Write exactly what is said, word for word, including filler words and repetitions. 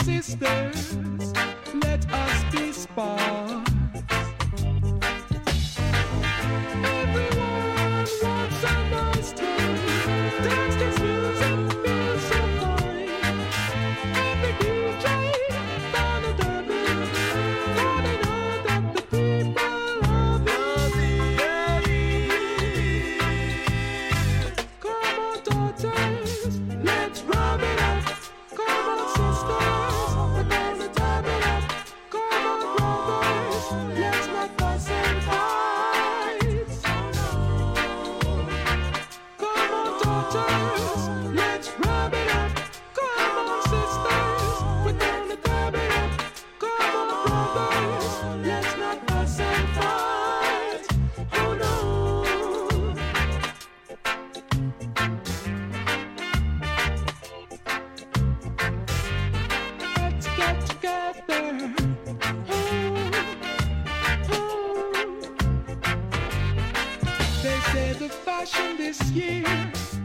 sisters, let us be sparks. Everyone wants a nice time. Dance this music feels so fine. Every D J down a Dublin, now they know that the people love it. Come on, daughters, let's rub it up. Come on, sisters, we're gonna dab it up. Come on, brothers, let's not fuss and fight. Come on, daughters, let's rub it up. Come on, sisters, we're gonna dab it up. Come on, brothers, let's not fuss and fight. Oh no. Let's get together. Oh, oh. They say the fashion this year